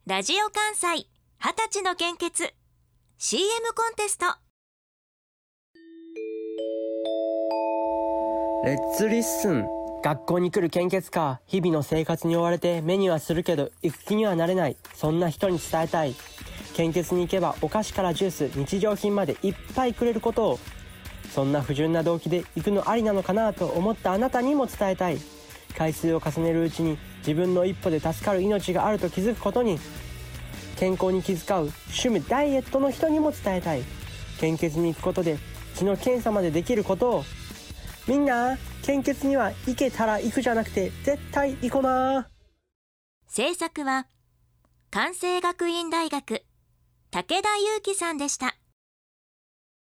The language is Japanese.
ラジオ関西20歳の献血 CM コンテスト。 レッツリッスン。学校に来る献血か。日々の生活に追われて目にはするけど行く気にはなれない。そんな人に伝えたい。献血に行けばお菓子からジュース、日常品までいっぱいくれることを。そんな不純な動機で行くのありなのかなと思ったあなたにも伝えたい。回数を重ねるうちに自分の一歩で助かる命があると気づくことに。健康に気遣う趣味ダイエットの人にも伝えたい。献血に行くことで血の検査までできることを。みんな、献血には行けたら行くじゃなくて絶対行こな。 制作は関西学院大学武田裕樹さんでした。